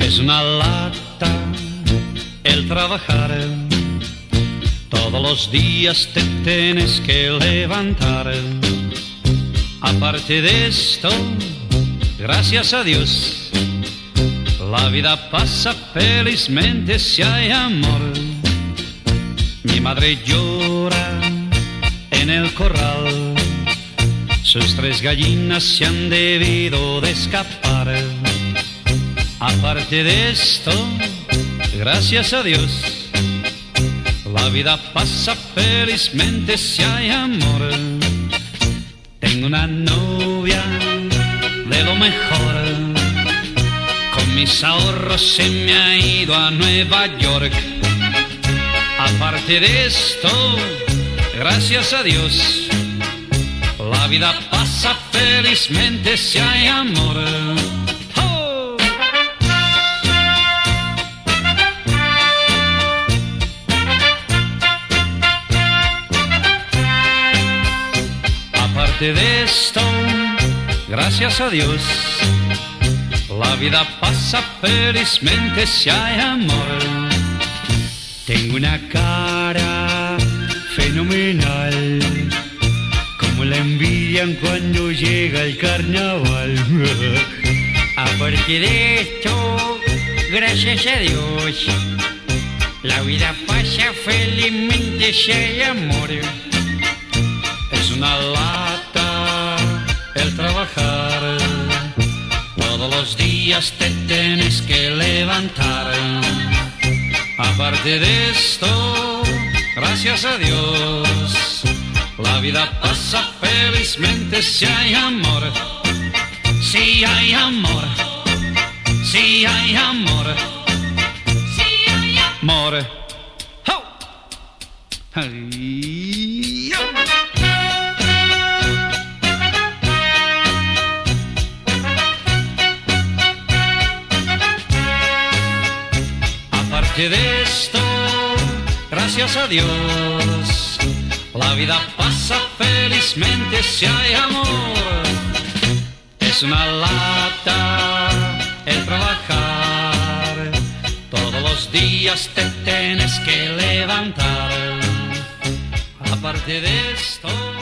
Es una lata el trabajar. Todos los días te tienes que levantar. Aparte de esto, gracias a Dios, la vida pasa felizmente si hay amor. Mi madre llora en el corral, sus 3 gallinas se han debido de escapar. Aparte de esto, gracias a Dios, la vida pasa felizmente si hay amor. Tengo una novia de lo mejor, con mis ahorros se me ha ido a Nueva York. Aparte de esto, gracias a Dios, la vida pasa felizmente si hay amor. ¡Oh! Aparte de esto, gracias a Dios, la vida pasa felizmente si hay amor. Tengo una cara fenomenal, como la envidian cuando llega el carnaval. Aparte de esto, gracias a Dios, la vida pasa felizmente si hay amor. Es una lata el trabajar, todos los días te tienes que levantar. Aparte de esto, gracias a Dios, la vida pasa felizmente si hay amor. Si hay amor, si hay amor, si hay amor. ¡Oh! ¡Ay! Aparte de esto, gracias a Dios, la vida pasa felizmente si hay amor. Es una lata el trabajar, todos los días te tienes que levantar. Aparte de esto,